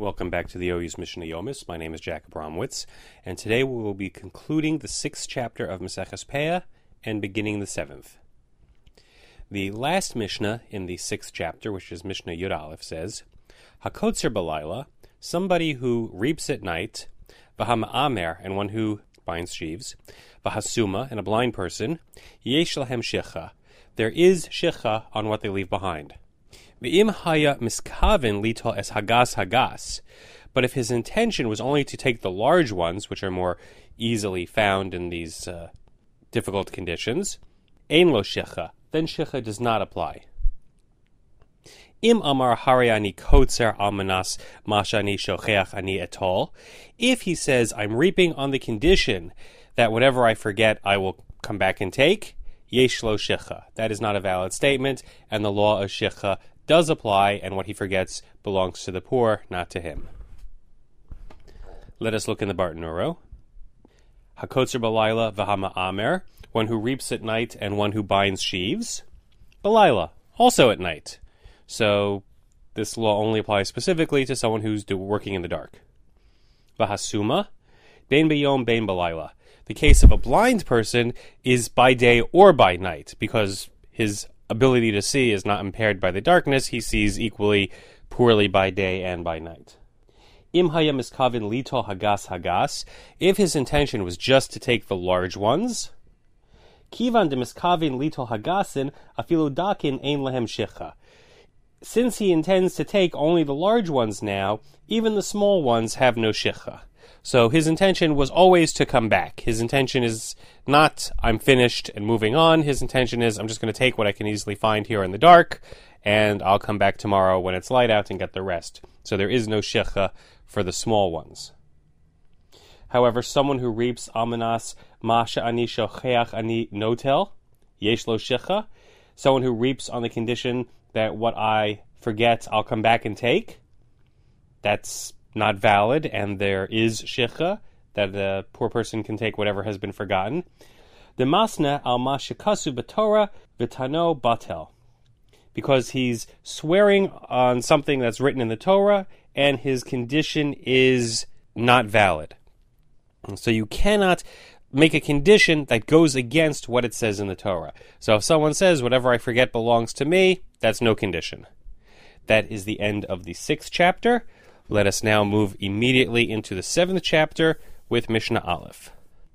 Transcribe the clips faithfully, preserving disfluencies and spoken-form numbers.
Welcome back to the O U's Mishnah Yomis. My name is Jack Abramowitz, and today we will be concluding the sixth chapter of Maseches Peah and beginning the seventh. The last Mishnah in the sixth chapter, which is Mishnah Yud Aleph, says, Hakotzer Balayla, somebody who reaps at night, V'hama'amer, and one who binds sheaves, V'hasuma, and a blind person, Yesh lahem shicha, there is shicha on what they leave behind. V'im haya miskaven litol es hagas hagas. But if his intention was only to take the large ones, which are more easily found in these uh, difficult conditions, ein lo shicha, then shicha does not apply. Im amar hariani kotzer almanas mashani shocheach ani etol. If he says, I'm reaping on the condition that whatever I forget I will come back and take, yesh lo shicha. That is not a valid statement, and the law of shicha does apply, and what he forgets belongs to the poor, not to him. Let us look in the Barton Uro. Hakotzer balayla v'hama'amer, one who reaps at night and one who binds sheaves. Balayla, also at night. So this law only applies specifically to someone who's do, working in the dark. V'hasuma, bein b'yom bein balayla. The case of a blind person is by day or by night, because his ability to see is not impaired by the darkness. He sees equally poorly by day and by night. Im haya miskavin litol hagas hagas, if his intention was just to take the large ones, kivan de miskavin litol hagasin afilu dakin ein lehem shicha. Since he intends to take only the large ones now, even the small ones have no shicha. So his intention was always to come back. His intention is not, I'm finished and moving on. His intention is, I'm just going to take what I can easily find here in the dark, and I'll come back tomorrow when it's light out and get the rest. So there is no shicha for the small ones. However, someone who reaps almanas masha ani shocheach ani notel, yesh lo shicha, someone who reaps on the condition that what I forget I'll come back and take, that's not valid, and there is shicha, that the poor person can take whatever has been forgotten. The masna al mashikasu b'torah v'tano batel, because he's swearing on something that's written in the Torah, and his condition is not valid. And so you cannot make a condition that goes against what it says in the Torah. So if someone says, whatever I forget belongs to me, that's no condition. That is the end of the sixth chapter. Let us now move immediately into the seventh chapter with Mishnah Aleph.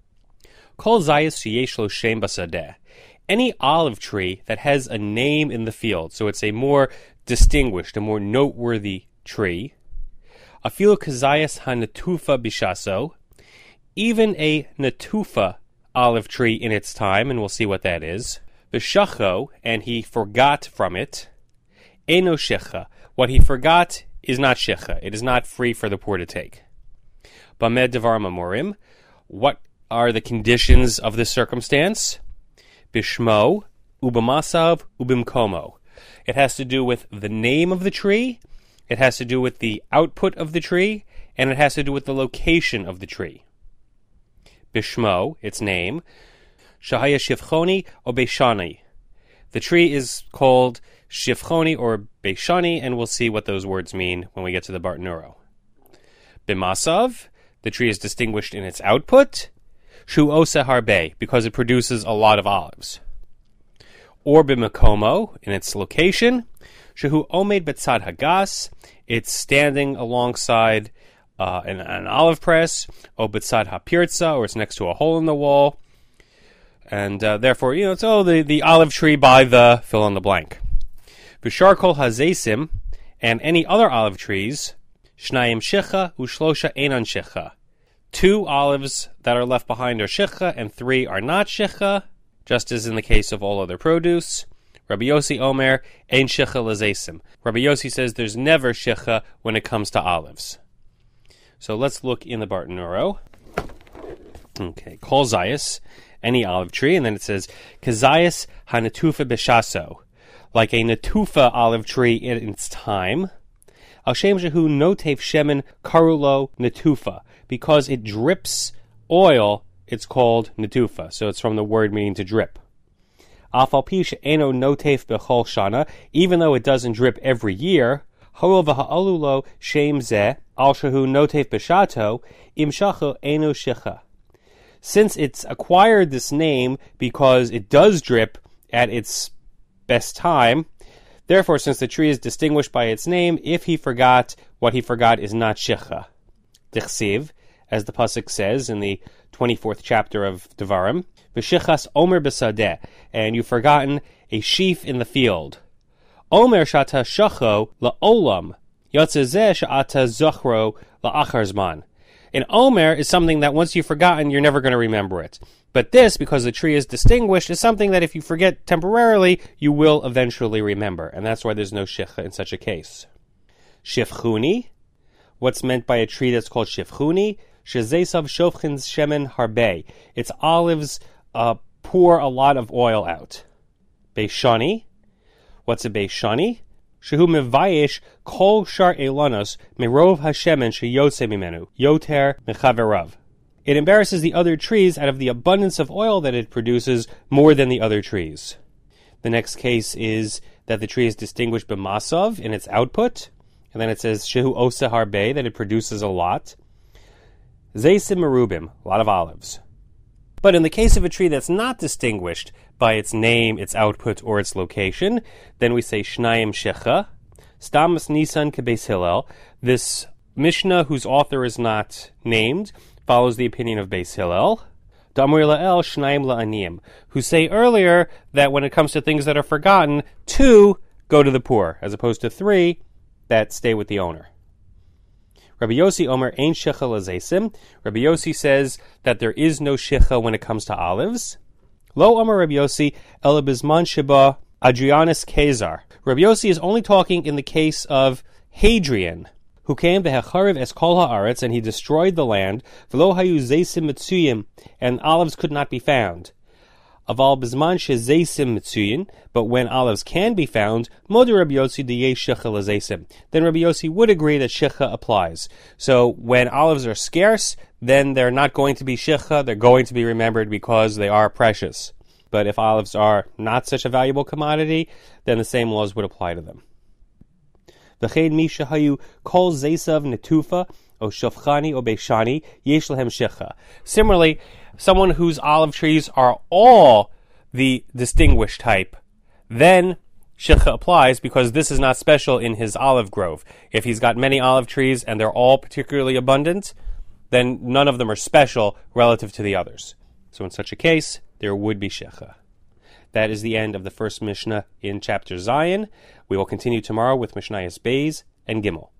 Kol zayis sheyesh lo shem basadeh. Any olive tree that has a name in the field, so it's a more distinguished, a more noteworthy tree. Afilu kazayis hanatufa bishaso. Even a natufa olive tree in its time, and we'll see what that is. Vishacho, and he forgot from it. Eno shecha. What he forgot is not shecha. It is not free for the poor to take. Bamed devar mamorim. What are the conditions of this circumstance? Bishmo, ubamasav, ubimkomo. It has to do with the name of the tree, it has to do with the output of the tree, and it has to do with the location of the tree. Bishmo, its name. Shahaya shivchoni or beishani. The tree is called shivchoni or beishani, and we'll see what those words mean when we get to the Barton Uro. Bimasav, the tree is distinguished in its output. Shu osa harbe, because it produces a lot of olives. Or bimakomo, in its location. Shehu omed betzad hagas, it's standing alongside uh, an, an olive press. O betzad hapirza, or it's next to a hole in the wall. And uh, therefore, you know, it's oh, the, the olive tree by the fill in the blank. V'shar kol hazesim, and any other olive trees, shnayim shicha ushlosha enan shicha. Two olives that are left behind are shicha, and three are not shicha, just as in the case of all other produce. Rabbi Yossi Omer, ein shicha lazesim. Rabbi Yossi says there's never shicha when it comes to olives. So let's look in the Barton Uro. Okay, kol zayis, any olive tree, and then it says, kazayis hanatufa bishaso, like a natufa olive tree in its time. Al shem shehu notev shemen karulo natufa, because it drips oil, it's called natufa. So it's from the word meaning to drip. Afal pi she'eno notev bechol shana, even though it doesn't drip every year, ho'il v'ha'alulo shem zeh, al shehu notef b'shato, im shacho eno shicha. Since it's acquired this name because it does drip at its best time, therefore, since the tree is distinguished by its name, if he forgot, what he forgot is not shicha. Dichsiv, as the pasuk says in the twenty-fourth chapter of Devarim, v'shichas omer b'sadeh, and you've forgotten a sheaf in the field. Omer shata shacho la'olam, yotzezeh shata zochro la'achar zman. An omer is something that once you've forgotten, you're never going to remember it. But this, because the tree is distinguished, is something that if you forget temporarily, you will eventually remember. And that's why there's no shicha in such a case. Shifchuni. What's meant by a tree that's called shifchuni? Shezesav shofchins shemen harbe. Its olives uh, pour a lot of oil out. Beishani. What's a beishani? Shehu mevayesh kol shar elanos merov hashemen sheyotze mimenu yoter mechaverav. It embarrasses the other trees out of the abundance of oil that it produces more than the other trees. The next case is that the tree is distinguished b'masav in its output, and then it says shehu osa harbe, that it produces a lot. Zeisim merubim, a lot of olives. But in the case of a tree that's not distinguished by its name, its output, or its location, then we say Shnayim Shecha. Stamas Nisan Kebeis Hillel. This Mishnah, whose author is not named, follows the opinion of Beis Hillel. Damur La'el Shnayim La'aniyim, who say earlier that when it comes to things that are forgotten, two go to the poor, as opposed to three that stay with the owner. Rabbi Yossi Omer Ein Shecha L'Zeisim. Rabbi Yossi says that there is no shecha when it comes to olives. Lo Omer Rabbi Yossi Ela Bizman Sheba Adrianus Kezar. Rabbi Yossi is only talking in the case of Hadrian, who came to Hechariv es kol haaretz, and he destroyed the land. V'lo hayu zeisim mitzuyim, and olives could not be found. Aval bizman shezeisim mitzuyin, but when olives can be found, moder Rabbi Yossi diyesh shecha lezeisim. Then Rabbi Yossi would agree that shecha applies. So when olives are scarce, then they're not going to be shecha, they're going to be remembered because they are precious. But if olives are not such a valuable commodity, then the same laws would apply to them. V'chein mi shehayu kol zeisav netufa, o shofchani o beishani, yesh lehem shecha. Similarly, someone whose olive trees are all the distinguished type, then shecha applies because this is not special in his olive grove. If he's got many olive trees and they're all particularly abundant, then none of them are special relative to the others. So in such a case, there would be shecha. That is the end of the first Mishnah in chapter Zion. We will continue tomorrow with Mishnayos Beis and Gimel.